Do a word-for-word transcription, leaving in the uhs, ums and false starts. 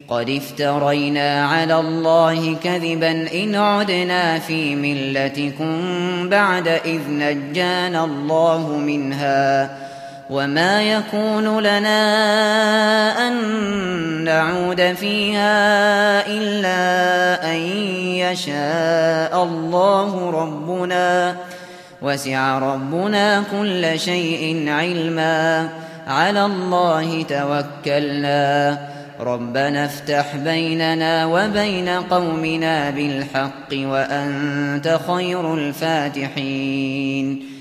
قد افترينا على الله كذبا إن عدنا في ملتكم بعد إذ نجانا الله منها وما يكون لنا أن نعود فيها إلا أن يشاء الله ربنا وسع ربنا كل شيء علما على الله توكلنا ربنا افتح بيننا وبين قومنا بالحق وأنت خير الفاتحين